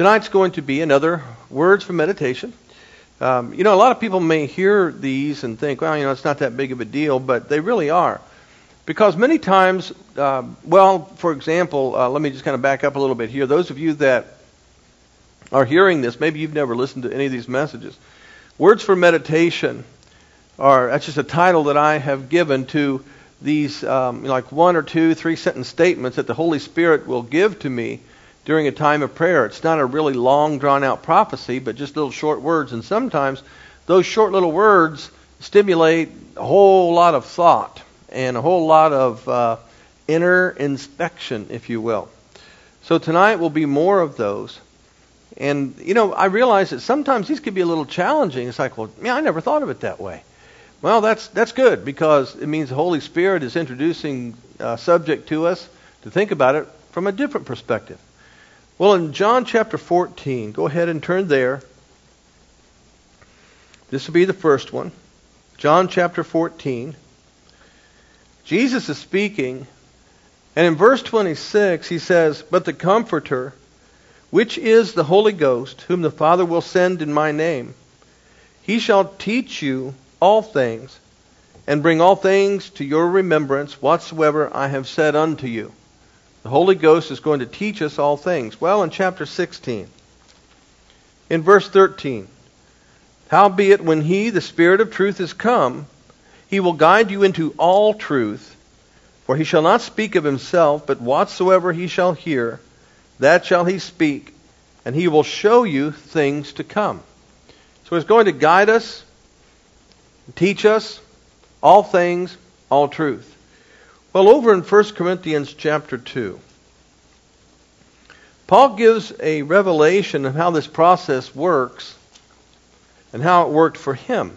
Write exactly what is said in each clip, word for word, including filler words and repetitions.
Tonight's going to be another Words for Meditation. Um, you know, a lot of people may hear these and think, well, you know, it's not that big of a deal, but they really are. Because many times, uh, well, for example, uh, let me just kind of back up a little bit here. Those of you that are hearing this, maybe you've never listened to any of these messages. Words for Meditation are, that's just a title that I have given to these um, like one or two, three sentence statements that the Holy Spirit will give to me during a time of prayer. It's not a really long, drawn-out prophecy, but just little short words. And sometimes those short little words stimulate a whole lot of thought and a whole lot of uh, inner inspection, if you will. So tonight will be more of those. And, you know, I realize that sometimes these could be a little challenging. It's like, well, yeah, I never thought of it that way. Well, that's that's good, because it means the Holy Spirit is introducing a subject to us to think about it from a different perspective. Well, in John chapter fourteen, go ahead and turn there. This will be the first one. John chapter fourteen. Jesus is speaking, and in verse twenty-six he says, "But the Comforter, which is the Holy Ghost, whom the Father will send in my name, he shall teach you all things, and bring all things to your remembrance whatsoever I have said unto you." The Holy Ghost is going to teach us all things. Well, in chapter sixteen, in verse thirteen, "Howbeit when he, the Spirit of truth, is come, he will guide you into all truth, for he shall not speak of himself, but whatsoever he shall hear, that shall he speak, and he will show you things to come." So he's going to guide us, teach us all things, all truth. Well, over in First Corinthians chapter two, Paul gives a revelation of how this process works and how it worked for him.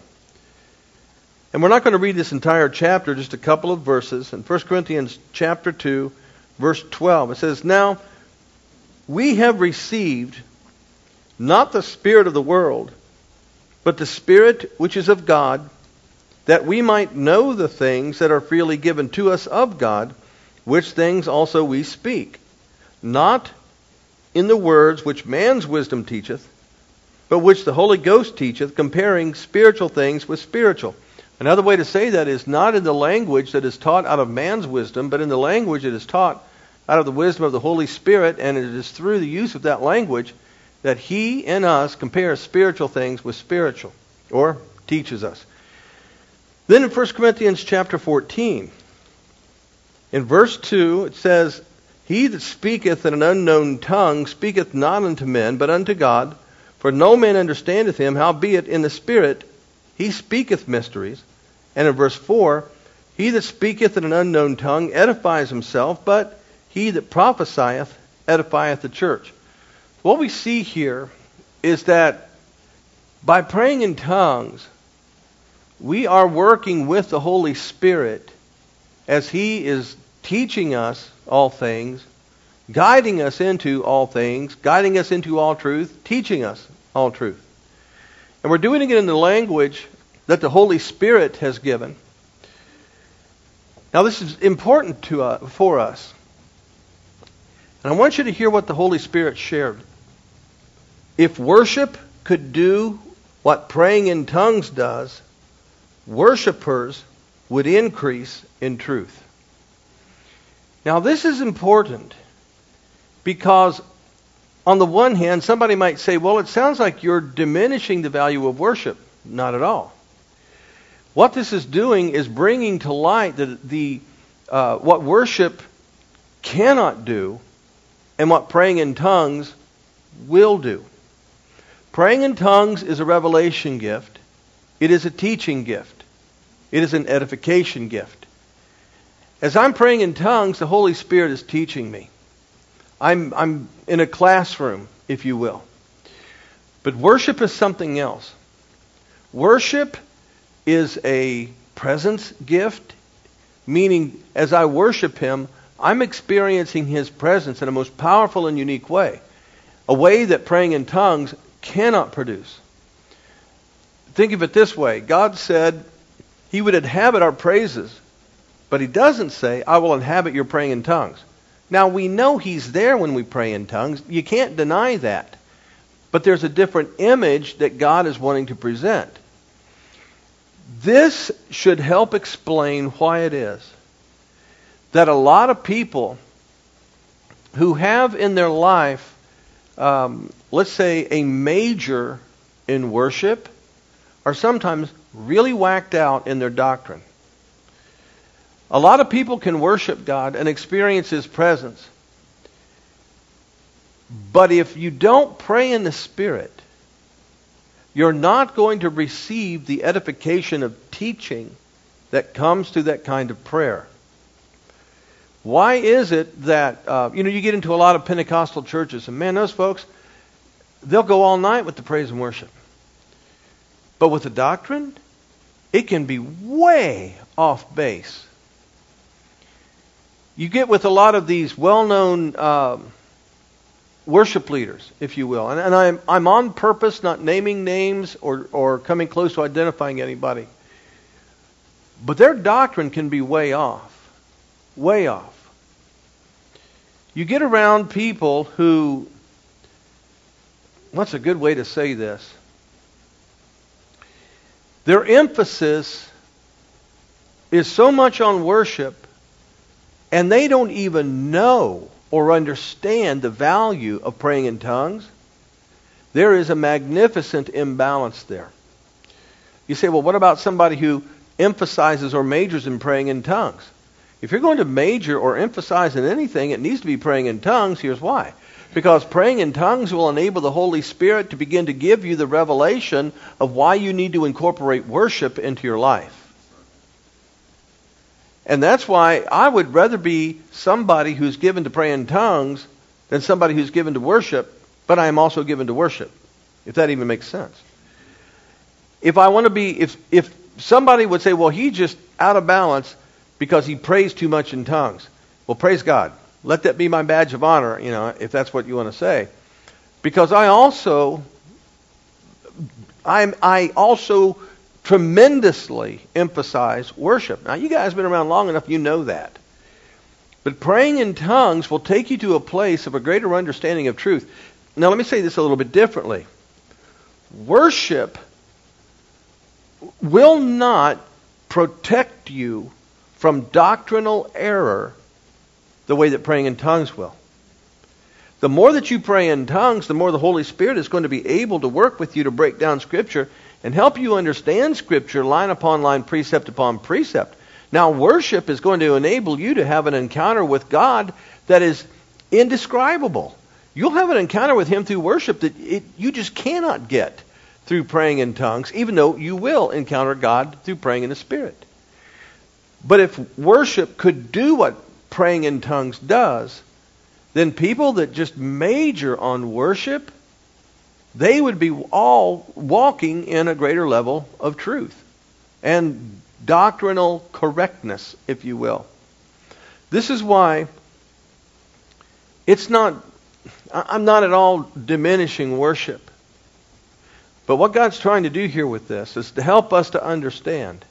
And we're not going to read this entire chapter, just a couple of verses. In First Corinthians chapter two, verse twelve, it says, "Now we have received not the spirit of the world, but the Spirit which is of God, that we might know the things that are freely given to us of God, which things also we speak, not in the words which man's wisdom teacheth, but which the Holy Ghost teacheth, comparing spiritual things with spiritual." Another way to say that is not in the language that is taught out of man's wisdom, but in the language that is taught out of the wisdom of the Holy Spirit, and it is through the use of that language that He in us compares spiritual things with spiritual, or teaches us. Then in First Corinthians chapter fourteen, in verse two, it says, "He that speaketh in an unknown tongue speaketh not unto men, but unto God, for no man understandeth him, howbeit in the Spirit he speaketh mysteries." And in verse four, "He that speaketh in an unknown tongue edifies himself, but he that prophesieth edifieth the church." What we see here is that by praying in tongues, we are working with the Holy Spirit as He is teaching us all things, guiding us into all things, guiding us into all truth, teaching us all truth. And we're doing it in the language that the Holy Spirit has given. Now this is important to uh, for us. And I want you to hear what the Holy Spirit shared. If worship could do what praying in tongues does, worshipers would increase in truth. Now this is important because on the one hand, somebody might say, well, it sounds like you're diminishing the value of worship. Not at all. What this is doing is bringing to light the, the uh, what worship cannot do and what praying in tongues will do. Praying in tongues is a revelation gift. It is a teaching gift. It is an edification gift. As I'm praying in tongues, the Holy Spirit is teaching me. I'm, I'm in a classroom, if you will. But worship is something else. Worship is a presence gift, meaning as I worship Him, I'm experiencing His presence in a most powerful and unique way. A way that praying in tongues cannot produce. Think of it this way. God said He would inhabit our praises, but He doesn't say, "I will inhabit your praying in tongues." Now, we know He's there when we pray in tongues. You can't deny that. but there's a different image that God is wanting to present. This should help explain why it is that a lot of people who have in their life, um, let's say, a major in worship, are sometimes really whacked out in their doctrine. A lot of people can worship God and experience His presence. But if you don't pray in the Spirit, you're not going to receive the edification of teaching that comes through that kind of prayer. Why is it that, uh, you know, you get into a lot of Pentecostal churches, and man, those folks, they'll go all night with the praise and worship. But with the doctrine, it can be way off base. You get with a lot of these well-known uh, worship leaders, if you will. And, and I'm, I'm on purpose not naming names or, or coming close to identifying anybody. But their doctrine can be way off. Way off. You get around people who, what's a good way to say this? Their emphasis is so much on worship, and they don't even know or understand the value of praying in tongues. There is a magnificent imbalance there. You say, well, what about somebody who emphasizes or majors in praying in tongues? If you're going to major or emphasize in anything, it needs to be praying in tongues. Here's why. Because praying in tongues will enable the Holy Spirit to begin to give you the revelation of why you need to incorporate worship into your life. And that's why I would rather be somebody who's given to pray in tongues than somebody who's given to worship, but I am also given to worship, if that even makes sense. If I want to be, if if somebody would say, well, he's just out of balance because he prays too much in tongues. Well, praise God. Let that be my badge of honor, you know, if that's what you want to say. Because I also, I'm, I also tremendously emphasize worship. Now, you guys have been around long enough, you know that. But praying in tongues will take you to a place of a greater understanding of truth. Now, let me say this a little bit differently. Worship will not protect you from doctrinal error the way that praying in tongues will. The more that you pray in tongues, the more the Holy Spirit is going to be able to work with you to break down Scripture and help you understand Scripture line upon line, precept upon precept. Now, worship is going to enable you to have an encounter with God that is indescribable. You'll have an encounter with Him through worship that it, you just cannot get through praying in tongues, even though you will encounter God through praying in the Spirit. But if worship could do what praying in tongues does, then people that just major on worship, they would be all walking in a greater level of truth and doctrinal correctness, if you will. This is why it's not, I'm not at all diminishing worship. But what God's trying to do here with this is to help us to understand.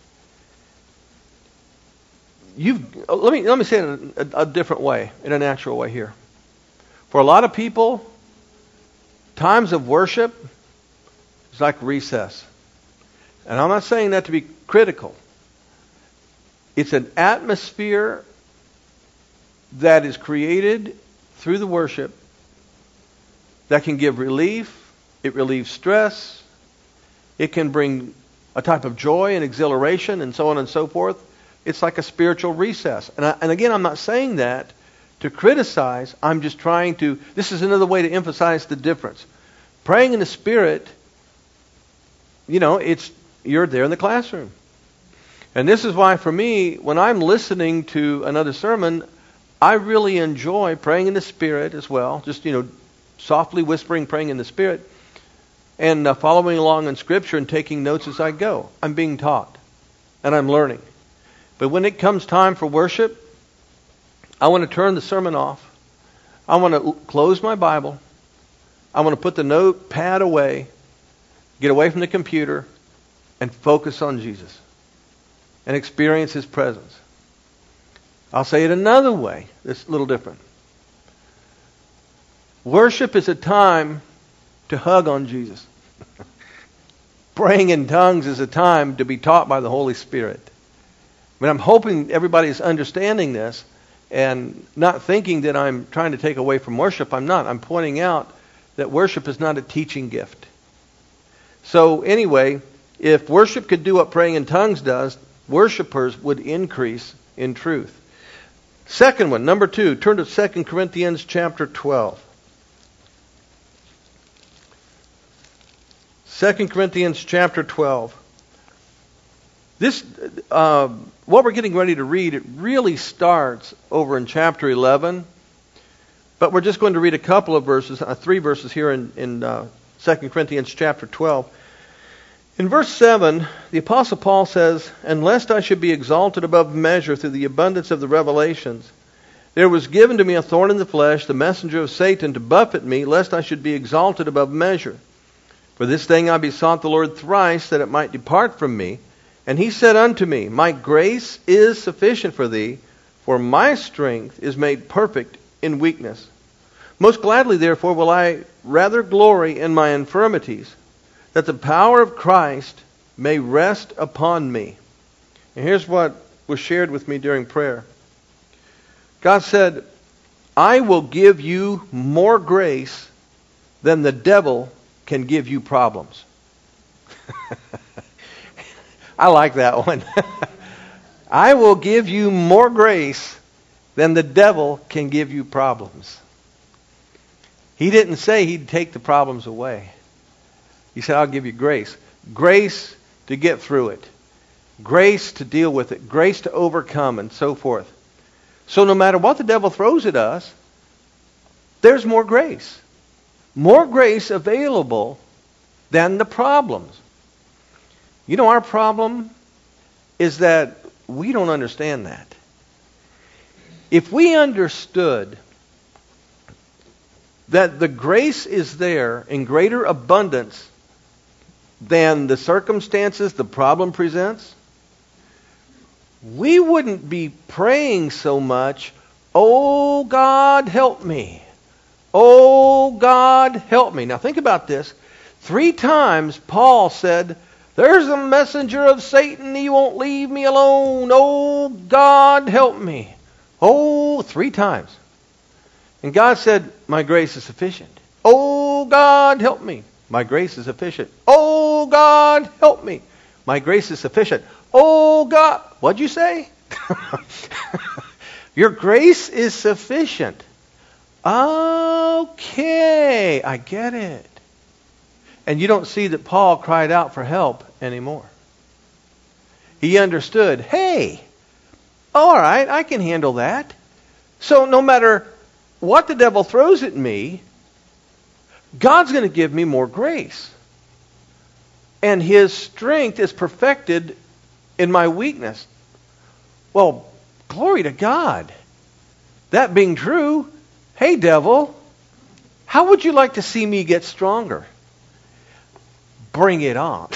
You've, let me let me say it in a, a different way, in a natural way here. For a lot of people, times of worship is like recess. And I'm not saying that to be critical. It's an atmosphere that is created through the worship that can give relief. It relieves stress. It can bring a type of joy and exhilaration and so on and so forth. It's like a spiritual recess. And, I, and again, I'm not saying that to criticize. I'm just trying to, this is another way to emphasize the difference. Praying in the Spirit, you know, it's you're there in the classroom. And this is why for me, when I'm listening to another sermon, I really enjoy praying in the Spirit as well. Just, you know, softly whispering, praying in the Spirit. And uh, following along in Scripture and taking notes as I go. I'm being taught. And I'm learning. But when it comes time for worship, I want to turn the sermon off. I want to close my Bible. I want to put the notepad away, get away from the computer, and focus on Jesus and experience His presence. I'll say it another way. It's a little different. Worship is a time to hug on Jesus. Praying in tongues is a time to be taught by the Holy Spirit. I mean, I'm hoping everybody's understanding this and not thinking that I'm trying to take away from worship. I'm not. I'm pointing out that worship is not a teaching gift. So anyway, if worship could do what praying in tongues does, worshipers would increase in truth. Second one, number two, turn to Second Corinthians chapter twelve. Second Corinthians chapter twelve. This, uh, what we're getting ready to read, it really starts over in chapter eleven. But we're just going to read a couple of verses, uh, three verses here in, in uh, Second Corinthians chapter twelve. In verse seven, the Apostle Paul says, "And lest I should be exalted above measure through the abundance of the revelations, there was given to me a thorn in the flesh, the messenger of Satan, to buffet me, lest I should be exalted above measure. For this thing I besought the Lord thrice, that it might depart from me. And he said unto me, My grace is sufficient for thee, for my strength is made perfect in weakness. Most gladly, therefore, will I rather glory in my infirmities, that the power of Christ may rest upon me." And here's what was shared with me during prayer. God said, "I will give you more grace than the devil can give you problems." I like that one. I will give you more grace than the devil can give you problems. He didn't say he'd take the problems away. He said, I'll give you grace. Grace to get through it. Grace to deal with it. Grace to overcome and so forth. So no matter what the devil throws at us, there's more grace. More grace available than the problems. You know, our problem is that we don't understand that. If we understood that the grace is there in greater abundance than the circumstances the problem presents, we wouldn't be praying so much, "Oh God, help me. Oh God, help me." Now think about this. Three times Paul said, "There's a messenger of Satan. He won't leave me alone. Oh God, help me." Oh, three times. And God said, "My grace is sufficient." "Oh God, help me." "My grace is sufficient." "Oh God, help me." "My grace is sufficient." "Oh God." What'd you say? Your grace is sufficient. Okay, I get it. And you don't see that Paul cried out for help anymore. He understood, hey, all right, I can handle that. So no matter what the devil throws at me, God's going to give me more grace. And His strength is perfected in my weakness. Well, glory to God. That being true, hey devil, how would you like to see me get stronger? Bring it on.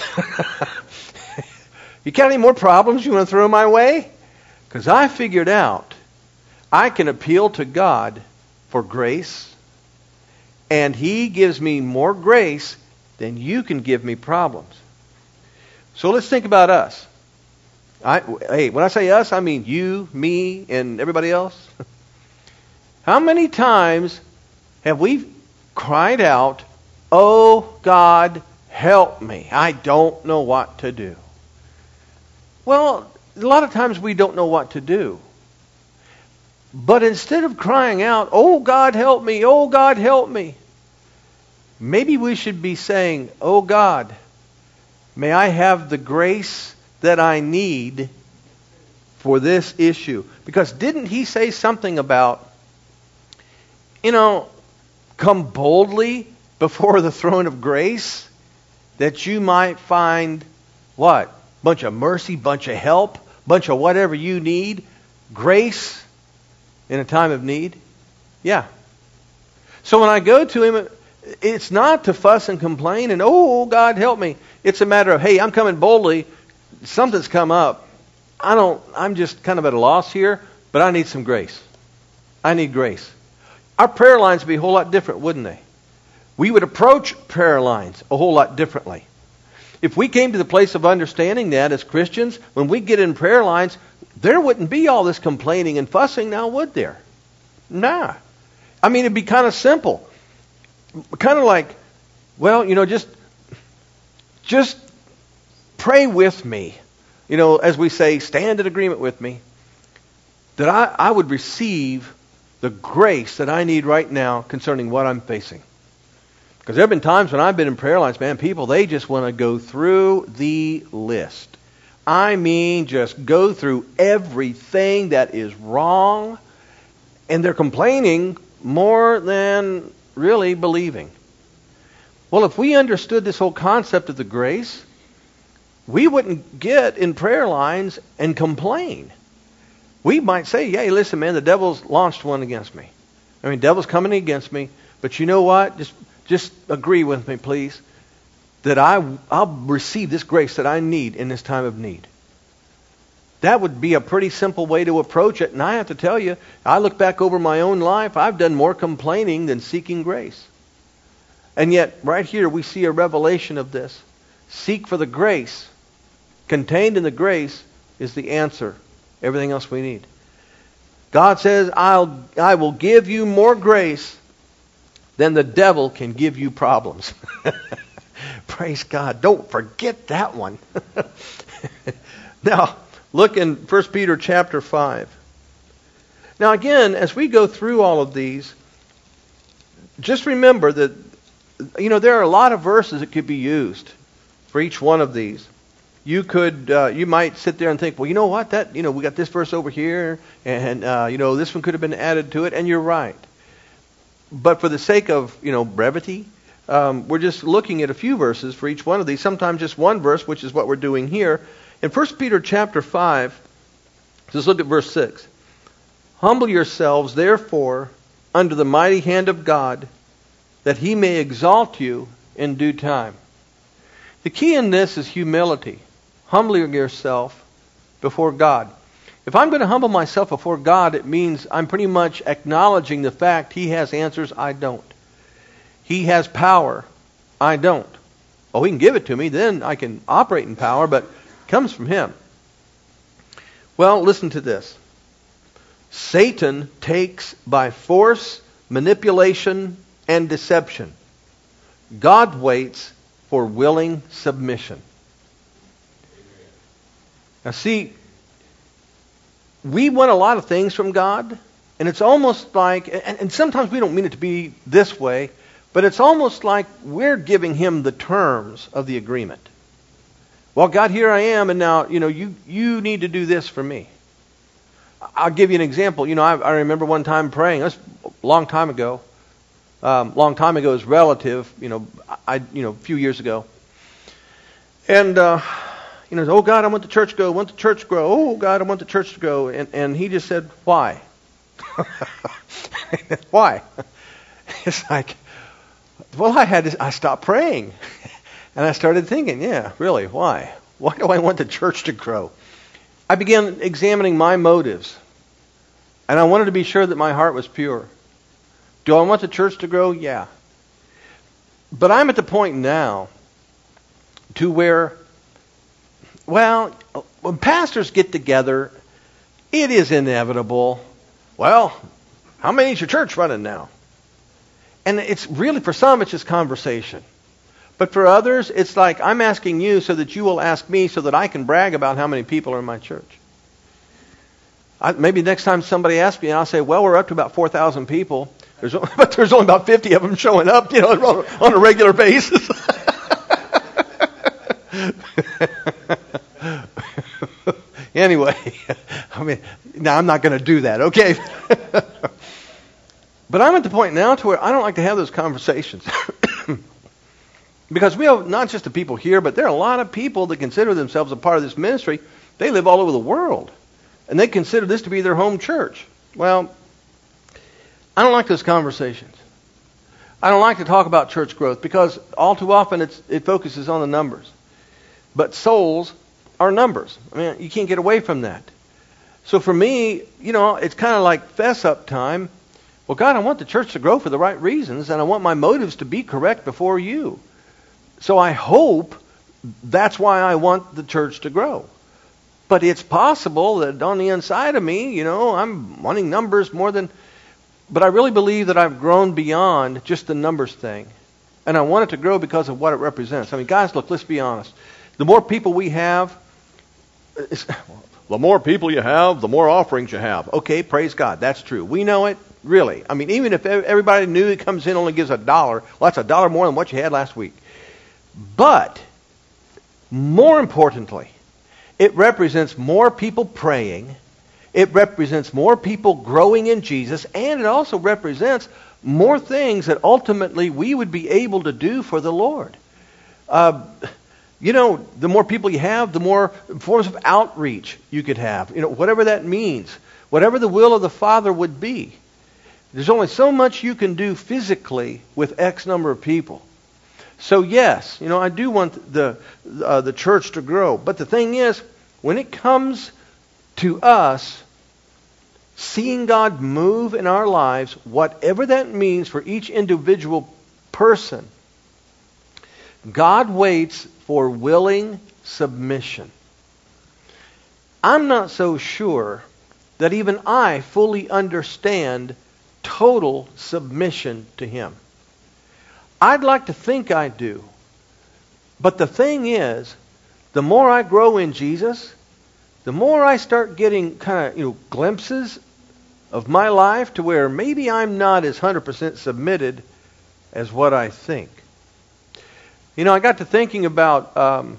You got any more problems you want to throw my way? Because I figured out I can appeal to God for grace, and He gives me more grace than you can give me problems. So let's think about us. I, hey, when I say us, I mean you, me, and everybody else. How many times have we cried out, "Oh God, help me. I don't know what to do"? Well, a lot of times we don't know what to do. But instead of crying out, "Oh God, help me. Oh God, help me," maybe we should be saying, "Oh God, may I have the grace that I need for this issue." Because didn't He say something about, you know, come boldly before the throne of grace that you might find what? Bunch of mercy, bunch of help, bunch of whatever you need. Grace in a time of need. Yeah. So when I go to Him, it's not to fuss and complain and, "Oh, God, help me." It's a matter of, hey, I'm coming boldly. Something's come up. I don't, I'm just kind of at a loss here, but I need some grace. I need grace. Our prayer lines would be a whole lot different, wouldn't they? we would approach prayer lines a whole lot differently. If we came to the place of understanding that as Christians, when we get in prayer lines, there wouldn't be all this complaining and fussing now, would there? Nah. I mean, it'd be kind of simple. Kind of like, well, you know, just, just pray with me. You know, as we say, stand in agreement with me. That I, I would receive the grace that I need right now concerning what I'm facing. Because there have been times when I've been in prayer lines, man, people, they just want to go through the list. I mean, just go through everything that is wrong. And they're complaining more than really believing. Well, if we understood this whole concept of the grace, we wouldn't get in prayer lines and complain. We might say, hey, listen, man, the devil's launched one against me. I mean, devil's coming against me. But you know what? Just just agree with me, please, that I, I'll receive this grace that I need in this time of need. That would be a pretty simple way to approach it. And I have to tell you, I look back over my own life, I've done more complaining than seeking grace. And yet, right here, we see a revelation of this. Seek for the grace. Contained in the grace is the answer. Everything else we need. God says, I'll, I will give you more grace than the devil can give you problems. Praise God. Don't forget that one. Now, look in First Peter chapter five. Now again, as we go through all of these, just remember that, you know, there are a lot of verses that could be used for each one of these. You could, uh, you might sit there and think, well, you know what, that, you know, we got this verse over here, and, uh, you know, this one could have been added to it, and you're right. But for the sake of, you know, brevity, um, we're just looking at a few verses for each one of these, sometimes just one verse, which is what we're doing here. In First Peter chapter five, just look at verse six. Humble yourselves, therefore, under the mighty hand of God, that he may exalt you in due time. The key in this is humility. Humbling yourself before God. If I'm going to humble myself before God, it means I'm pretty much acknowledging the fact he has answers I don't. He has power I don't. Oh, he can give it to me, then I can operate in power, but it comes from him. Well, listen to this. Satan takes by force, manipulation, and deception. God waits for willing submission. Now see, we want a lot of things from God, and it's almost like, and, and sometimes we don't mean it to be this way, but it's almost like we're giving him the terms of the agreement. Well, God, here I am, and now, you know, you, you need to do this for me. I'll give you an example. You know, I, I remember one time praying, that's a long time ago. Um, long time ago is relative, you know, I, you know, a few years ago. And, uh, you know, oh God, I want the church to go, I want the church to grow. Oh God, I want the church to grow. And, and he just said, why? Why? It's like, well, I had to, I stopped praying. And I started thinking, yeah, really, why? Why do I want the church to grow? I began examining my motives. And I wanted to be sure that my heart was pure. Do I want the church to grow? Yeah. But I'm at the point now to where, well, when pastors get together, it is inevitable. Well, how many is your church running now? And it's really, for some, it's just conversation. But for others, it's like, I'm asking you so that you will ask me so that I can brag about how many people are in my church. I, maybe next time somebody asks me, and I'll say, well, we're up to about four thousand people. There's, but there's only about fifty of them showing up, you know, on a regular basis. Anyway, I mean, now I'm not going to do that, okay? But I'm at the point now to where I don't like to have those conversations. Because we have not just the people here, but there are a lot of people that consider themselves a part of this ministry. They live all over the world. And they consider this to be their home church. Well, I don't like those conversations. I don't like to talk about church growth because all too often it's, it focuses on the numbers. But souls are numbers. I mean, you can't get away from that. So for me, you know, it's kind of like fess up time Well, God, I want the church to grow for the right reasons, and I want my motives to be correct before you. So I hope that's why I want the church to grow. But it's possible that on the inside of me, you know, I'm wanting numbers more than... But I really believe that I've grown beyond just the numbers thing. And I want it to grow because of what it represents. I mean, guys, look, let's be honest. The more people we have, it's, the more people you have, the more offerings you have. Okay, praise God. That's true. We know it, really. I mean, even if everybody knew that comes in only gives a dollar, well, that's a dollar more than what you had last week. But, more importantly, it represents more people praying. It represents more people growing in Jesus, and it also represents more things that ultimately we would be able to do for the Lord. Uh, you know, the more people you have, the more forms of outreach you could have. You know, whatever that means, whatever the will of the Father would be. There's only so much you can do physically with X number of people. So yes, you know, I do want the uh, the church to grow. But the thing is, when it comes to us seeing God move in our lives, whatever that means for each individual person, God waits for willing submission. I'm not so sure that even I fully understand total submission to Him. I'd like to think I do. But the thing is, the more I grow in Jesus, the more I start getting kind of, you know, glimpses of my life to where maybe I'm not as one hundred percent submitted as what I think. You know, I got to thinking about um,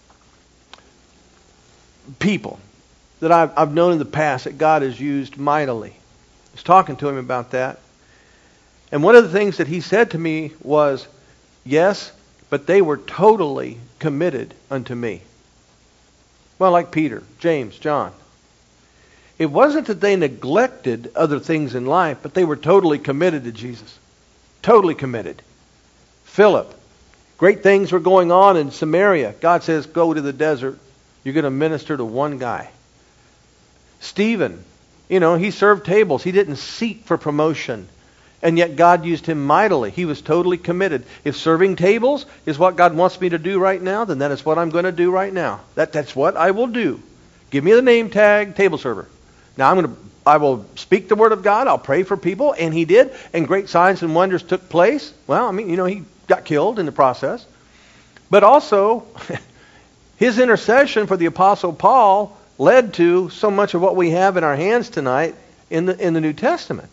people that I've, I've known in the past that God has used mightily. I was talking to him about that. And one of the things that he said to me was, yes, but they were totally committed unto me. Well, like Peter, James, John. It wasn't that they neglected other things in life, but they were totally committed to Jesus. Totally committed. Philip, great things were going on in Samaria. God says, go to the desert. You're going to minister to one guy. Stephen, you know, he served tables. He didn't seek for promotion. And yet God used him mightily. He was totally committed. If serving tables is what God wants me to do right now, then that is what I'm going to do right now. That, that's what I will do. Give me the name tag, table server. Now I'm going to, I will speak the word of God. I'll pray for people. And he did. And great signs and wonders took place. Well, I mean, you know, he got killed in the process. But also, his intercession for the Apostle Paul led to so much of what we have in our hands tonight in the in the New Testament.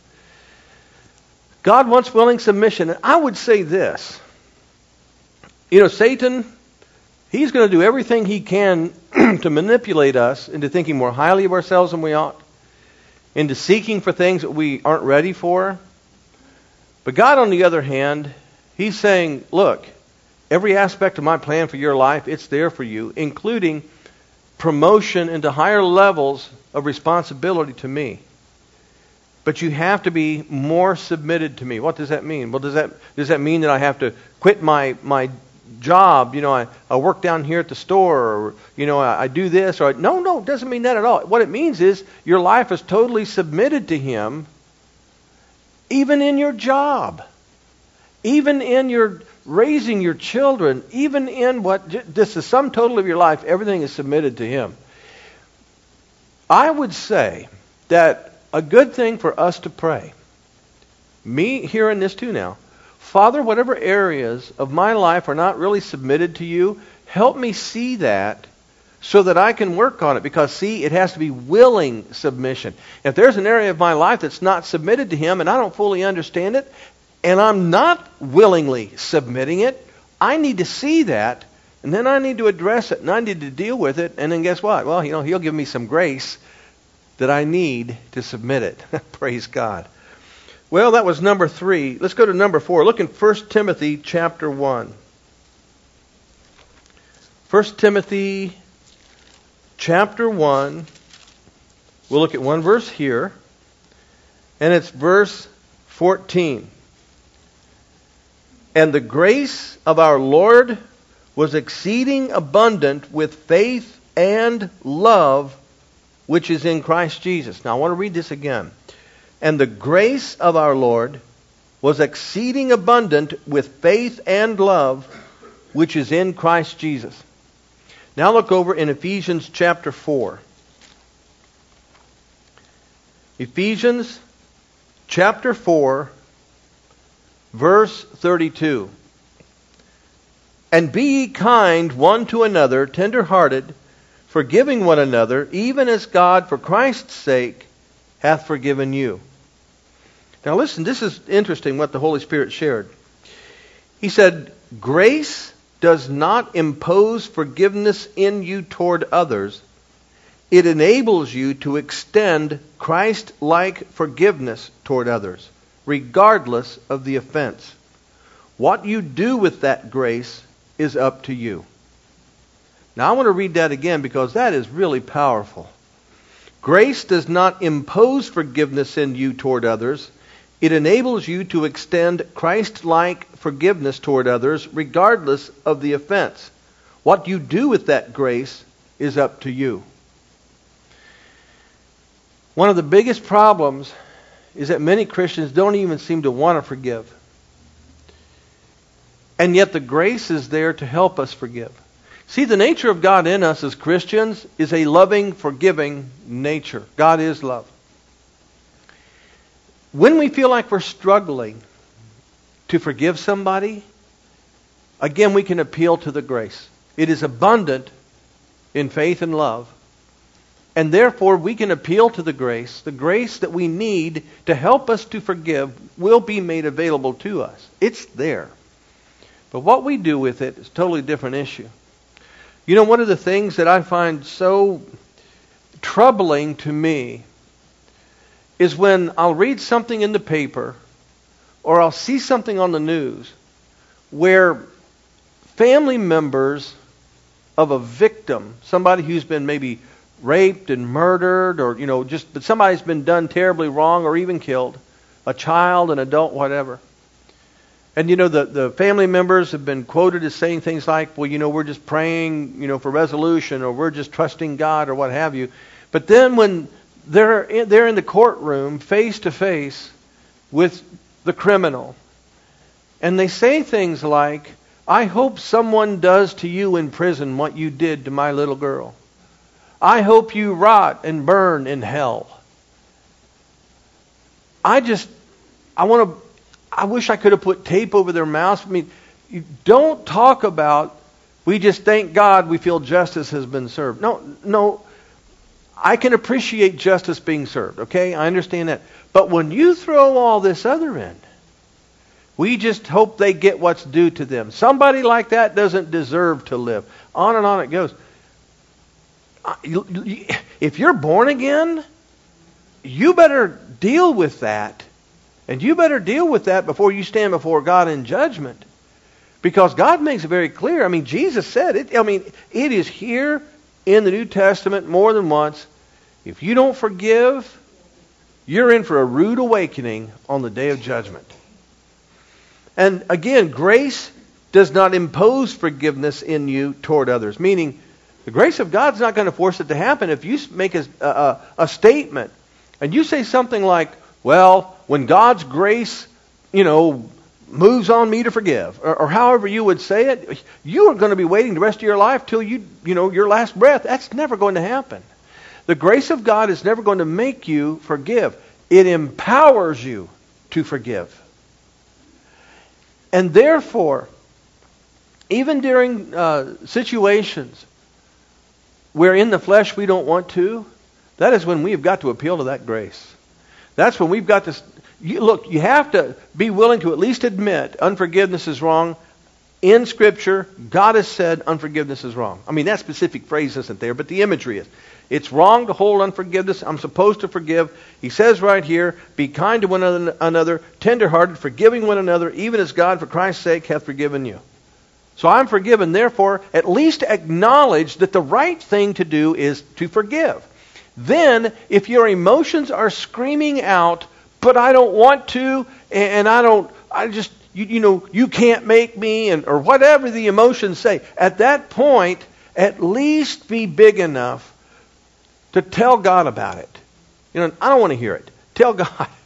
God wants willing submission. And I would say this. You know, Satan, he's going to do everything he can to manipulate us into thinking more highly of ourselves than we ought, into seeking for things that we aren't ready for. But God, on the other hand, He's saying, look, every aspect of my plan for your life, it's there for you, including promotion into higher levels of responsibility to me. But you have to be more submitted to me. What does that mean? Well, does that does that mean that I have to quit my my job? You know, I, I work down here at the store, or you know, I, I do this, or I, no, no, it doesn't mean that at all. What it means is your life is totally submitted to Him, even in your job, even in your raising your children, even in what this is sum total of your life. Everything is submitted to Him. I would say that a good thing for us to pray, me hearing this too now, Father, whatever areas of my life are not really submitted to you, help me see that so that I can work on it. Because, see, it has to be willing submission. If there's an area of my life that's not submitted to Him and I don't fully understand it, and I'm not willingly submitting it, I need to see that, and then I need to address it, and I need to deal with it, and then guess what? Well, you know, He'll give me some grace that I need to submit it. Praise God. Well, that was number three. Let's go to number four. Look in First Timothy chapter one. First Timothy chapter one. We'll look at one verse here. And it's verse fourteen. And the grace of our Lord was exceeding abundant with faith and love which is in Christ Jesus. Now I want to read this again. And the grace of our Lord was exceeding abundant with faith and love, which is in Christ Jesus. Now look over in Ephesians chapter four. Ephesians chapter four, verse thirty-two. And be ye kind one to another, tender-hearted, forgiving one another, even as God for Christ's sake hath forgiven you. Now listen, this is interesting what the Holy Spirit shared. He said, grace does not impose forgiveness in you toward others. It enables you to extend Christ-like forgiveness toward others, regardless of the offense. What you do with that grace is up to you. Now I want to read that again because that is really powerful. Grace does not impose forgiveness in you toward others. It enables you to extend Christ-like forgiveness toward others, regardless of the offense. What you do with that grace is up to you. One of the biggest problems is that many Christians don't even seem to want to forgive. And yet the grace is there to help us forgive. See, the nature of God in us as Christians is a loving, forgiving nature. God is love. When we feel like we're struggling to forgive somebody, again, we can appeal to the grace. It is abundant in faith and love. And therefore, we can appeal to the grace. The grace that we need to help us to forgive will be made available to us. It's there. But what we do with it is a totally different issue. You know, one of the things that I find so troubling to me is when I'll read something in the paper or I'll see something on the news where family members of a victim, somebody who's been maybe raped and murdered, or, you know, just but somebody's been done terribly wrong or even killed, a child, an adult, whatever. And, you know, the, the family members have been quoted as saying things like, well, you know, we're just praying, you know, for resolution, or we're just trusting God, or what have you. But then when they're in, they're in the courtroom face to face with the criminal, and they say things like, I hope someone does to you in prison what you did to my little girl. I hope you rot and burn in hell. I just, I want to, I wish I could have put tape over their mouths. I mean, you don't talk about, we just thank God we feel justice has been served. No, no, I can appreciate justice being served, okay? I understand that. But when you throw all this other in, we just hope they get what's due to them. Somebody like that doesn't deserve to live. On and on it goes. If you're born again, you better deal with that. And you better deal with that before you stand before God in judgment. Because God makes it very clear. I mean, Jesus said it. I mean, it is here in the New Testament more than once. If you don't forgive, you're in for a rude awakening on the day of judgment. And again, grace does not impose forgiveness in you toward others. Meaning, the grace of God's not going to force it to happen. If you make a, a, a statement and you say something like, well, when God's grace, you know, moves on me to forgive, or, or however you would say it, you are going to be waiting the rest of your life till you, you know, your last breath. That's never going to happen. The grace of God is never going to make you forgive. It empowers you to forgive. And therefore, even during uh, situations where in the flesh we don't want to, that is when we have got to appeal to that grace. That's when we've got to... You, look, you have to be willing to at least admit unforgiveness is wrong. In Scripture, God has said unforgiveness is wrong. I mean, that specific phrase isn't there, but the imagery is. It's wrong to hold unforgiveness. I'm supposed to forgive. He says right here, be kind to one another, tender-hearted, forgiving one another, even as God for Christ's sake hath forgiven you. So I'm forgiven. Therefore, at least acknowledge that the right thing to do is to forgive. Then, if your emotions are screaming out, but I don't want to, and I don't, I just, you, you know, you can't make me, and or whatever the emotions say, at that point, at least be big enough to tell God about it. You know, I don't want to hear it. Tell God,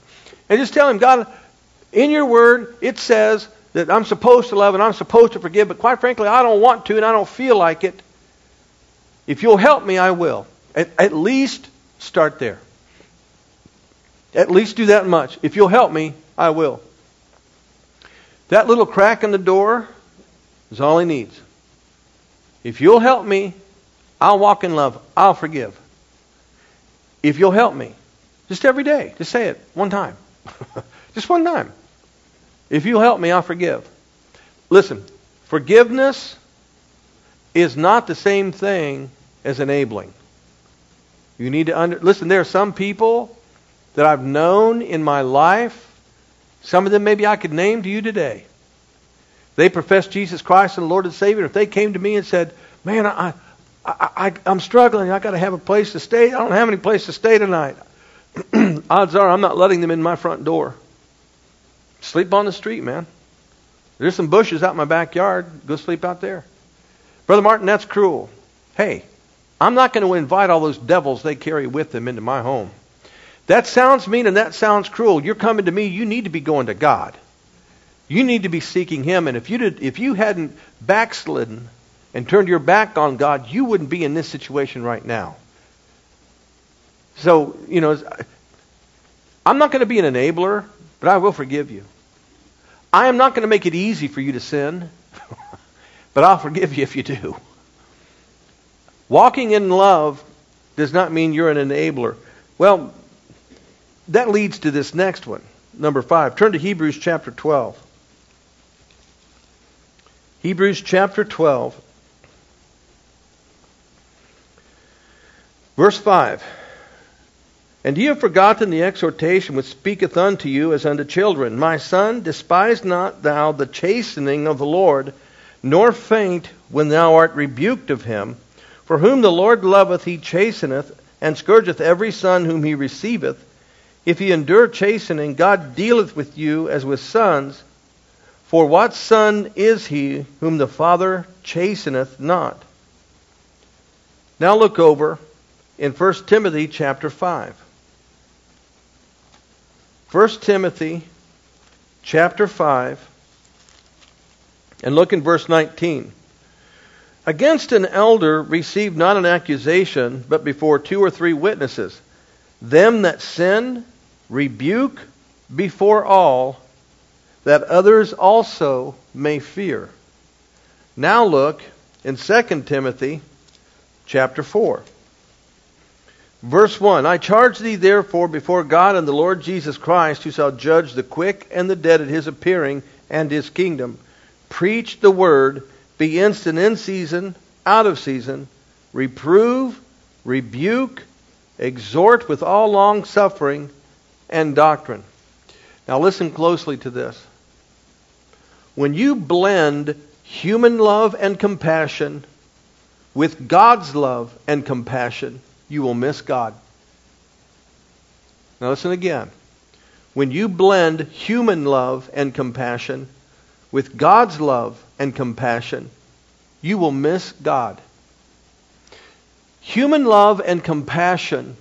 And just tell Him, God, in your word, it says that I'm supposed to love and I'm supposed to forgive, but quite frankly, I don't want to and I don't feel like it. If you'll help me, I will. At, at least start there. At least do that much. If you'll help me, I will. That little crack in the door is all He needs. If you'll help me, I'll walk in love. I'll forgive. If you'll help me. Just every day. Just say it one time. Just one time. If you'll help me, I'll forgive. Listen, forgiveness is not the same thing as enabling. You need to under... Listen, there are some people that I've known in my life. Some of them maybe I could name to you today. They profess Jesus Christ and Lord and Savior. If they came to me and said, man, I, I, I, I'm struggling. I've got to have a place to stay. I don't have any place to stay tonight. Odds are I'm not letting them in my front door. Sleep on the street, man. There's some bushes out in my backyard. Go sleep out there. Brother Martin, that's cruel. Hey, I'm not going to invite all those devils they carry with them into my home. That sounds mean and that sounds cruel. You're coming to me, you need to be going to God. You need to be seeking Him. And if you did, if you hadn't backslidden and turned your back on God, you wouldn't be in this situation right now. So, you know, I'm not going to be an enabler, but I will forgive you. I am not going to make it easy for you to sin, but I'll forgive you if you do. Walking in love does not mean you're an enabler. Well, that leads to this next one, number five. Turn to Hebrews chapter twelve. Hebrews chapter twelve. Verse five. And ye have forgotten the exhortation which speaketh unto you as unto children. My son, despise not thou the chastening of the Lord, nor faint when thou art rebuked of Him. For whom the Lord loveth, He chasteneth, and scourgeth every son whom He receiveth. If ye endure chastening, God dealeth with you as with sons. For what son is he whom the Father chasteneth not? Now look over in First Timothy chapter five. First Timothy chapter five, and look in verse nineteen. Against an elder receive not an accusation, but before two or three witnesses. Them that sin rebuke before all, that others also may fear. Now look in Second Timothy chapter four. Verse one, I charge thee therefore before God and the Lord Jesus Christ, who shall judge the quick and the dead at His appearing and His kingdom. Preach the word, be instant in season, out of season, reprove, rebuke, exhort with all long suffering and doctrine. Now listen closely to this. When you blend human love and compassion with God's love and compassion, you will miss God. Now listen again. When you blend human love and compassion with God's love and compassion, you will miss God. Human love and compassion.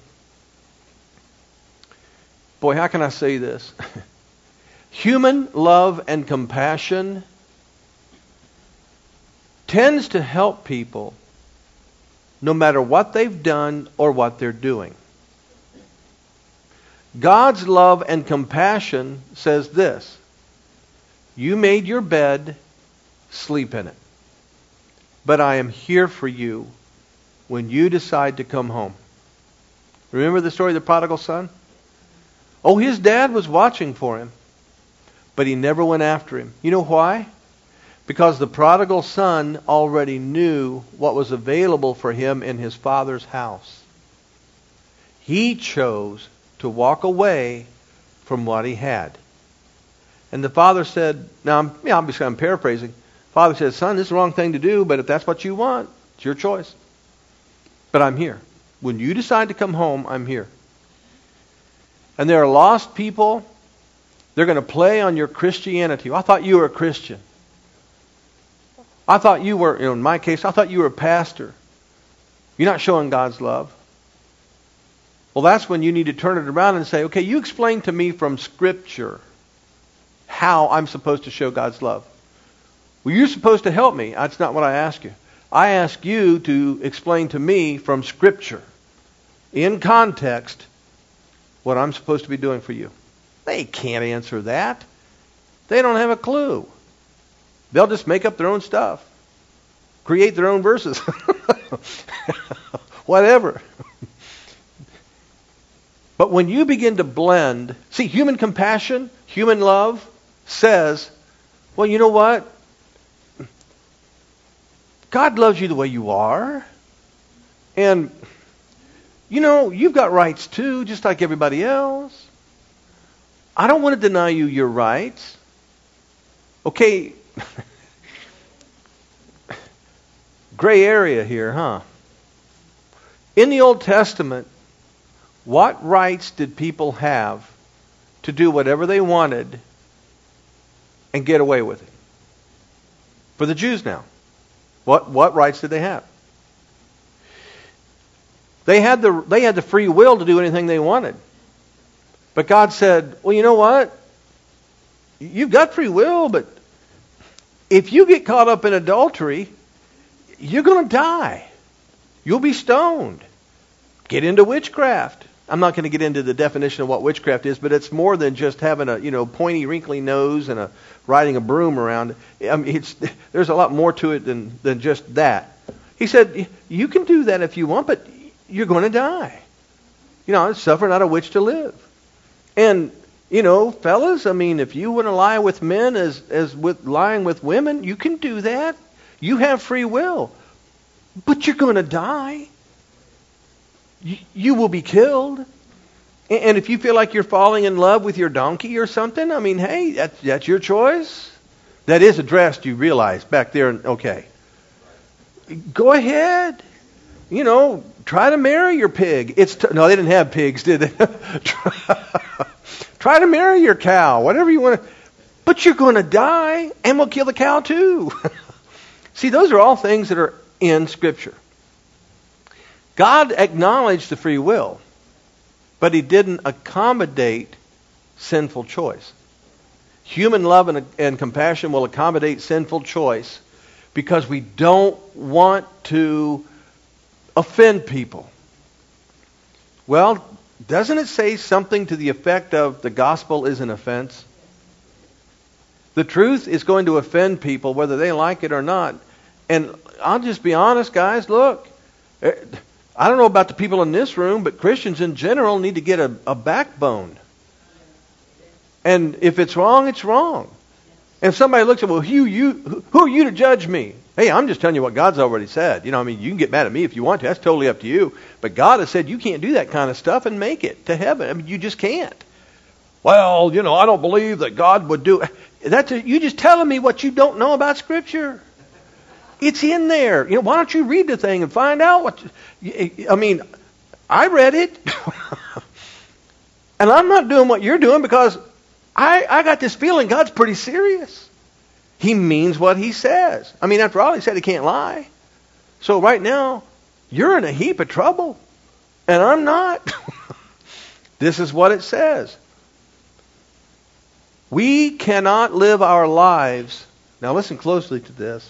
Boy, how can I say this? Human love and compassion tends to help people no matter what they've done or what they're doing. God's love and compassion says this: you made your bed, sleep in it. But I am here for you when you decide to come home. Remember the story of the prodigal son? Oh, his dad was watching for him, but he never went after him. You know why? Because the prodigal son already knew what was available for him in his father's house. He chose to walk away from what he had. And the father said, now I'm, yeah, obviously I'm paraphrasing. Father said, son, this is the wrong thing to do, but if that's what you want, it's your choice. But I'm here. When you decide to come home, I'm here. And there are lost people, they're going to play on your Christianity. Well, I thought you were a Christian. I thought you were, you know, in my case, I thought you were a pastor. You're not showing God's love. Well, that's when you need to turn it around and say, okay, you explain to me from Scripture how I'm supposed to show God's love. Well, you're supposed to help me. That's not what I ask you. I ask you to explain to me from Scripture, in context, what I'm supposed to be doing for you. They can't answer that. They don't have a clue. They'll just make up their own stuff. Create their own verses. Whatever. But when you begin to blend, see, human compassion, human love says, well, you know what? God loves you the way you are. And, you know, you've got rights too, just like everybody else. I don't want to deny you your rights. Okay. Gray area here, huh? In the Old Testament, what rights did people have to do whatever they wanted and get away with it? For the Jews now, what what rights did they have? They had the they had the free will to do anything they wanted. But God said, well, you know what? You've got free will, but if you get caught up in adultery, you're going to die. You'll be stoned. Get into witchcraft. I'm not going to get into the definition of what witchcraft is, but it's more than just having a, you know, pointy, wrinkly nose and a riding a broom around. I mean, it's, there's a lot more to it than, than just that. He said, you can do that if you want, but you're going to die. You know, suffer not a witch to live. And, you know, fellas, I mean, if you want to lie with men as, as with lying with women, you can do that. You have free will. But you're going to die. You, you will be killed. And, and if you feel like you're falling in love with your donkey or something, I mean, hey, that's, that's your choice. That is addressed, you realize, back there. Okay. Go ahead. You know, try to marry your pig. It's t- No, they didn't have pigs, did they? Try to marry your cow, whatever you want to. But you're going to die, and we'll kill the cow too. See, those are all things that are in Scripture. God acknowledged the free will, but He didn't accommodate sinful choice. Human love and, and compassion will accommodate sinful choice because we don't want to offend people. Well, doesn't it say something to the effect of the gospel is an offense? The truth is going to offend people whether they like it or not. And I'll just be honest, guys, look, I don't know about the people in this room, but Christians in general need to get a, a backbone. And if it's wrong, it's wrong. And if somebody looks at, well, who, you, who are you to judge me? Hey, I'm just telling you what God's already said. You know, I mean, you can get mad at me if you want to. That's totally up to you. But God has said you can't do that kind of stuff and make it to heaven. I mean, you just can't. Well, you know, I don't believe that God would do. That's a, you just telling me what you don't know about Scripture. It's in there. You know, why don't you read the thing and find out what? I mean, I read it, and I'm not doing what you're doing because I I got this feeling God's pretty serious. He means what He says. I mean, after all, He said He can't lie. So right now, you're in a heap of trouble, and I'm not. This is what it says. We cannot live our lives, now listen closely to this,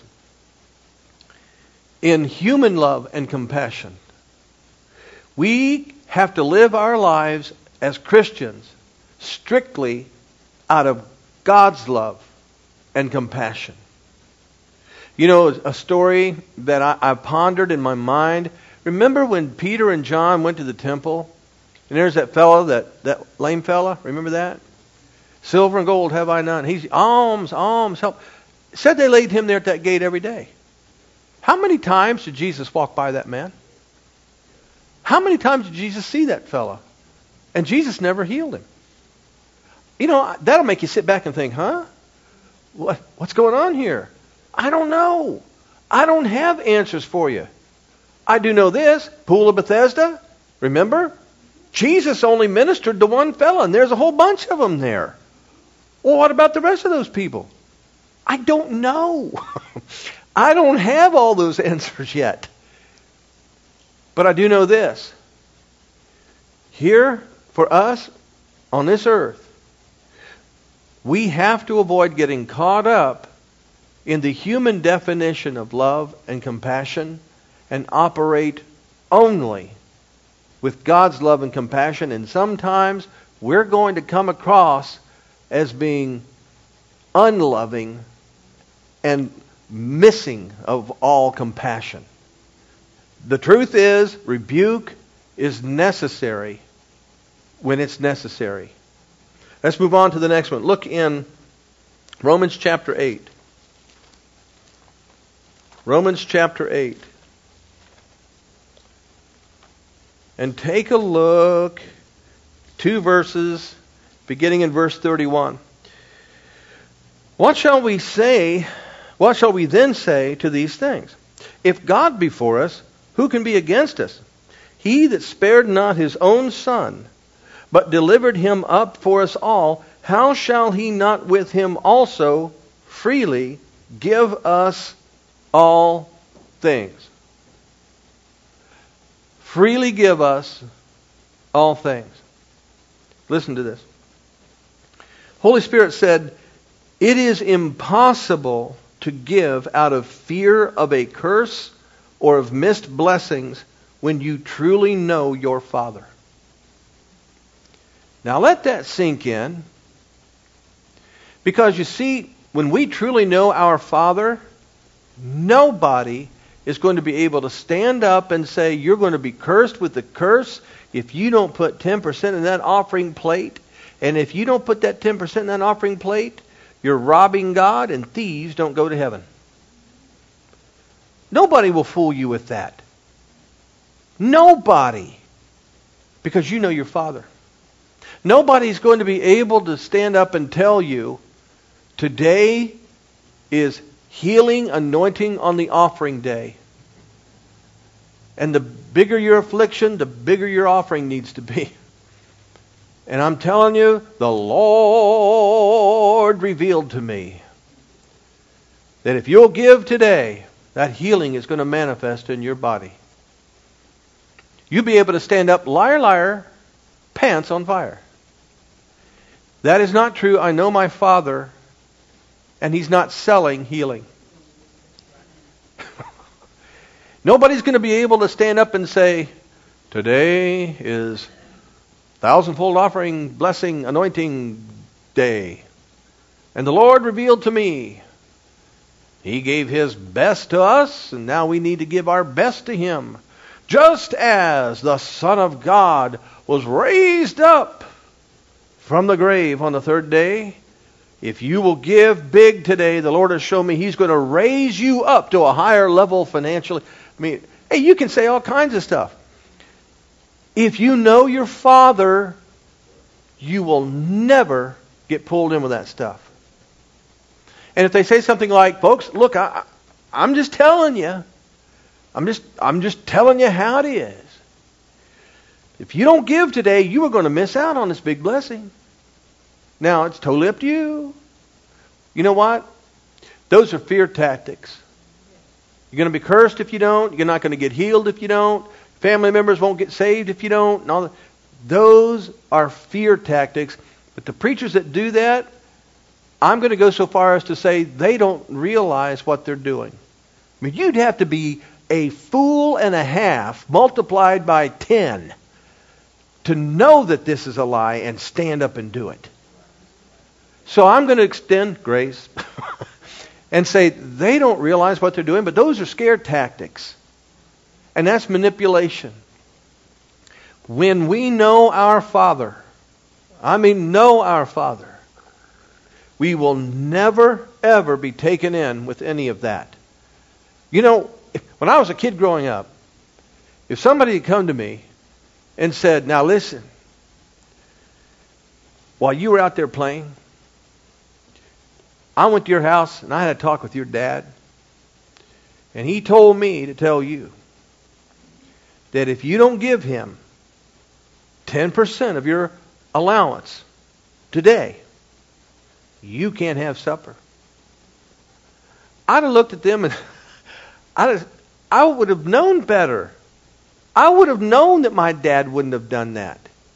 in human love and compassion. We have to live our lives as Christians strictly out of God's love and compassion. You know, a story that I, I pondered in my mind. Remember when Peter and John went to the temple? And there's that fellow, that, that lame fella. Remember that? Silver and gold have I none. He's alms, alms, help. Said they laid him there at that gate every day. How many times did Jesus walk by that man? How many times did Jesus see that fella? And Jesus never healed him. You know, that'll make you sit back and think, huh? What, what's going on here? I don't know. I don't have answers for you. I do know this. Pool of Bethesda, remember? Jesus only ministered to one fella, and there's a whole bunch of them there. Well, what about the rest of those people? I don't know. I don't have all those answers yet. But I do know this. here for us on this earth, we have to avoid getting caught up in the human definition of love and compassion and operate only with God's love and compassion. And sometimes we're going to come across as being unloving and missing of all compassion. The truth is, rebuke is necessary when it's necessary. Let's move on to the next one. Look in Romans chapter eight. Romans chapter eight. And take a look, two verses, beginning in verse thirty-one. What shall we say, what shall we then say to these things? If God be for us, who can be against us? He that spared not his own Son, but delivered him up for us all, how shall he not with him also freely give us all things? Freely give us all things. Listen to this. Holy Spirit said, it is impossible to give out of fear of a curse or of missed blessings when you truly know your Father. Now let that sink in. Because you see, when we truly know our Father, nobody is going to be able to stand up and say, you're going to be cursed with the curse if you don't put ten percent in that offering plate. And if you don't put that ten percent in that offering plate, you're robbing God, and thieves don't go to heaven. Nobody will fool you with that. Nobody. Because you know your Father. Nobody's going to be able to stand up and tell you, today is healing anointing on the offering day. And the bigger your affliction, the bigger your offering needs to be. And I'm telling you, the Lord revealed to me that if you'll give today, that healing is going to manifest in your body. You'll be able to stand up, liar, liar, pants on fire. That is not true. I know my Father, and He's not selling healing. Nobody's going to be able to stand up and say, today is thousandfold offering, blessing, anointing day. And the Lord revealed to me, He gave His best to us, and now we need to give our best to Him. Just as the Son of God was raised up from the grave on the third day, if you will give big today, the Lord has shown me He's going to raise you up to a higher level financially. I mean, hey, you can say all kinds of stuff. If you know your Father, you will never get pulled in with that stuff. And if they say something like, folks, look, I, I'm just telling you. I'm just, I'm just telling you how it is. If you don't give today, you are going to miss out on this big blessing. Now, it's totally up to you. You know what? Those are fear tactics. You're going to be cursed if you don't. You're not going to get healed if you don't. Family members won't get saved if you don't. And all that. Those are fear tactics. But the preachers that do that, I'm going to go so far as to say they don't realize what they're doing. I mean, you'd have to be a fool and a half multiplied by ten to know that this is a lie and stand up and do it. So I'm going to extend grace and say they don't realize what they're doing, but those are scare tactics. And that's manipulation. When we know our Father, I mean know our Father, we will never, ever be taken in with any of that. You know, when I was a kid growing up, if somebody had come to me and said, now listen, while you were out there playing, I went to your house and I had a talk with your dad, and he told me to tell you that if you don't give him ten percent of your allowance today, you can't have supper. I'd have looked at them and I'd have, I would have known better. I would have known that my dad wouldn't have done that.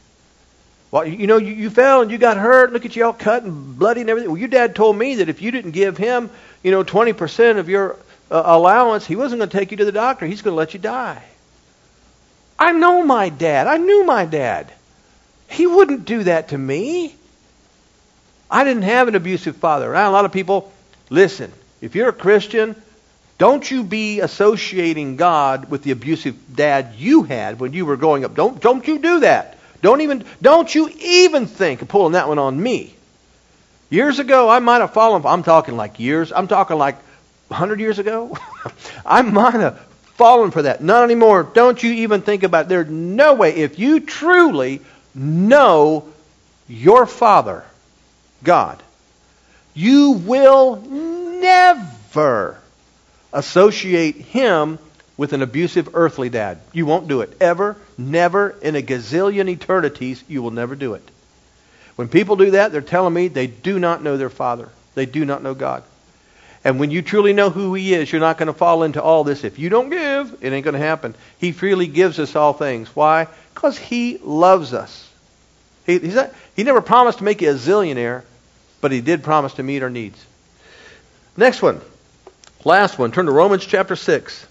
Well, you know, you, you fell and you got hurt. Look at you all cut and bloody and everything. Well, your dad told me that if you didn't give him, you know, twenty percent of your uh, allowance, he wasn't going to take you to the doctor. He's going to let you die. I know my dad. I knew my dad. He wouldn't do that to me. I didn't have an abusive father. Now, a lot of people, listen, if you're a Christian, don't you be associating God with the abusive dad you had when you were growing up. Don't, don't you do that. Don't even, don't you even think of pulling that one on me. Years ago, I might have fallen. I'm talking like years. I'm talking like one hundred years ago. I might have fallen for that. Not anymore. Don't you even think about it. There's no way. If you truly know your Father, God, you will never associate Him with an abusive earthly dad. You won't do it. Ever, never, in a gazillion eternities, you will never do it. When people do that, they're telling me they do not know their Father. They do not know God. And when you truly know who He is, you're not going to fall into all this. If you don't give, it ain't going to happen. He freely gives us all things. Why? Because He loves us. He, he's not, he never promised to make you a zillionaire, but He did promise to meet our needs. Next one. Last one. Turn to Romans chapter six.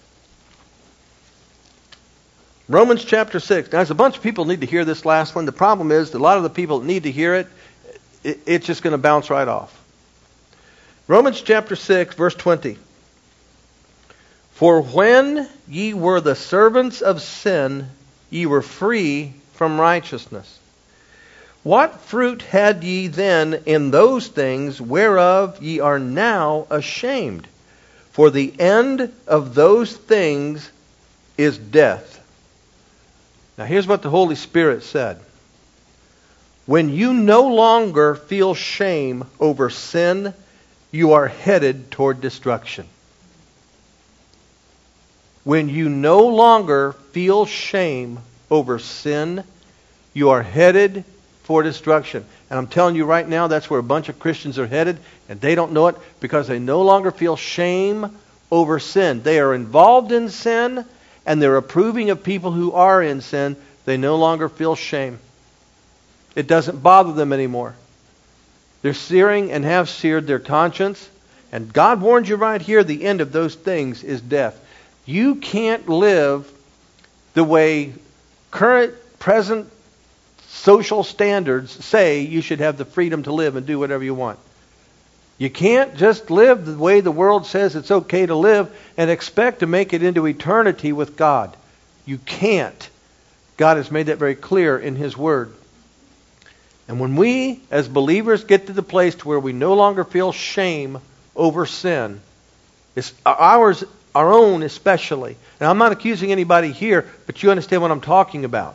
Romans chapter six. Now, there's a bunch of people need to hear this last one. The problem is that a lot of the people that need to hear it, it it's just going to bounce right off. Romans chapter six, verse twenty. For when ye were the servants of sin, ye were free from righteousness. What fruit had ye then in those things whereof ye are now ashamed? For the end of those things is death. Now here's what the Holy Spirit said. When you no longer feel shame over sin, you are headed toward destruction. When you no longer feel shame over sin, you are headed for destruction. And I'm telling you right now, that's where a bunch of Christians are headed, and they don't know it because they no longer feel shame over sin. They are involved in sin, and they're approving of people who are in sin. They no longer feel shame. It doesn't bother them anymore. They're searing and have seared their conscience. And God warns you right here, the end of those things is death. You can't live the way current, present social standards say you should have the freedom to live and do whatever you want. You can't just live the way the world says it's okay to live and expect to make it into eternity with God. You can't. God has made that very clear in His Word. And when we, as believers, get to the place to where we no longer feel shame over sin, it's ours, our own especially. And I'm not accusing anybody here, but you understand what I'm talking about.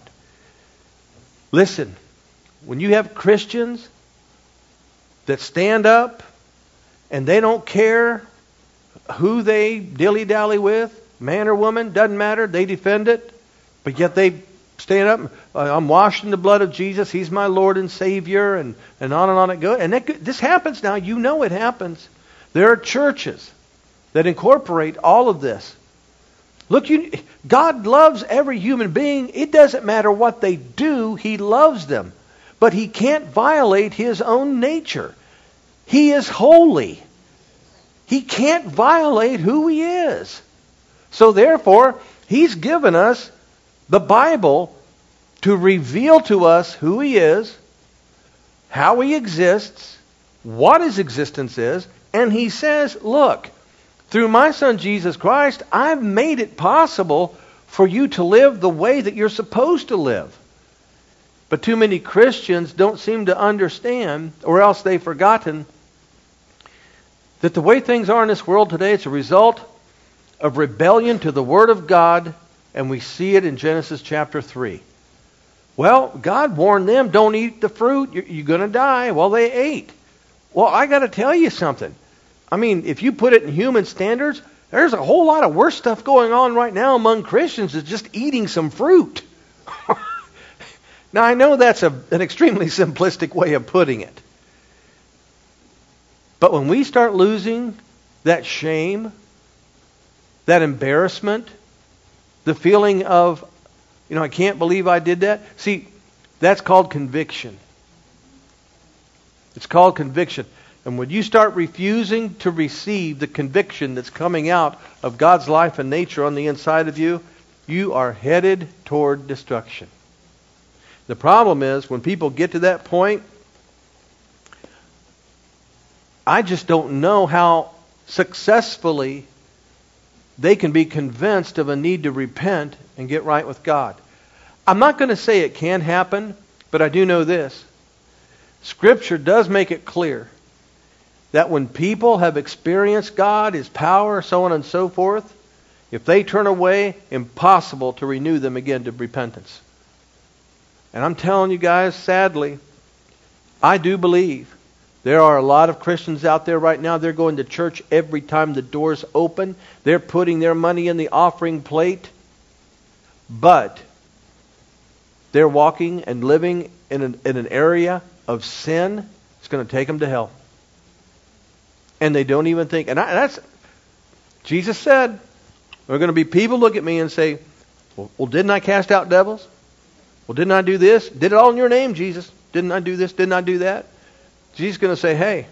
Listen, when you have Christians that stand up and they don't care who they dilly-dally with, man or woman, doesn't matter, they defend it, but yet they stand up, I'm washed in the blood of Jesus, He's my Lord and Savior, and, and on and on it goes. And that, this happens now, you know it happens. There are churches that incorporate all of this. Look, you, God loves every human being. It doesn't matter what they do, He loves them. But He can't violate His own nature. He is holy. He can't violate who He is. So therefore, He's given us the Bible to reveal to us who He is, how He exists, what His existence is, and He says, look, through my Son Jesus Christ, I've made it possible for you to live the way that you're supposed to live. But too many Christians don't seem to understand, or else they've forgotten, that the way things are in this world today, it's a result of rebellion to the Word of God, and we see it in Genesis chapter three. Well, God warned them, don't eat the fruit, you're, you're going to die. Well, they ate. Well, I got to tell you something. I mean, if you put it in human standards, there's a whole lot of worse stuff going on right now among Christians than just eating some fruit. Now, I know that's a, an extremely simplistic way of putting it. But when we start losing that shame, that embarrassment, the feeling of, you know, I can't believe I did that. See, That's called conviction. It's called conviction. And when you start refusing to receive the conviction that's coming out of God's life and nature on the inside of you, you are headed toward destruction. The problem is, when people get to that point, I just don't know how successfully they can be convinced of a need to repent and get right with God. I'm not going to say it can happen, but I do know this. Scripture does make it clear that when people have experienced God, His power, so on and so forth, if they turn away, impossible to renew them again to repentance. And I'm telling you guys, sadly, I do believe there are a lot of Christians out there right now. They're going to church every time the doors open. They're putting their money in the offering plate. But they're walking and living in an, in an area of sin. It's going to take them to hell. And they don't even think. And I, that's, Jesus said, there are going to be people look at me and say, well, well, didn't I cast out devils? Well, didn't I do this? Did it all in your name, Jesus. Didn't I do this? Didn't I do that? Jesus is going to say, hey,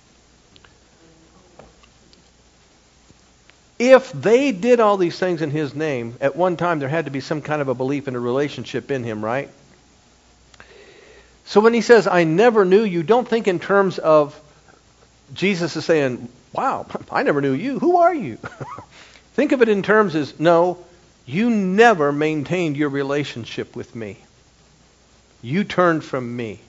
if they did all these things in His name, at one time there had to be some kind of a belief and a relationship in Him, right? So when He says, I never knew you, don't think in terms of Jesus is saying, wow, I never knew you. Who are you? Think of it in terms as, no, you never maintained your relationship with me. You turned from me.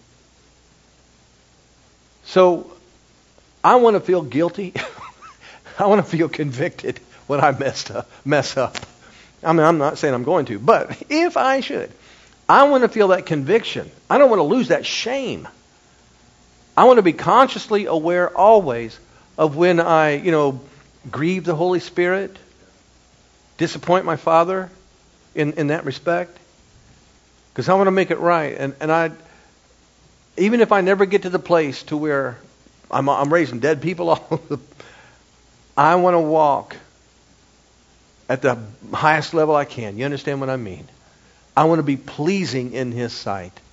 So I want to feel guilty. I want to feel convicted when I messed up, mess up. I mean, I'm not saying I'm going to, but if I should, I want to feel that conviction. I don't want to lose that shame. I want to be consciously aware always of when I, you know, grieve the Holy Spirit, disappoint my Father in, in that respect. Because I want to make it right. And, and I, even if I never get to the place to where I'm, I'm raising dead people all over the, I want to walk at the highest level I can. You understand what I mean? I want to be pleasing in His sight.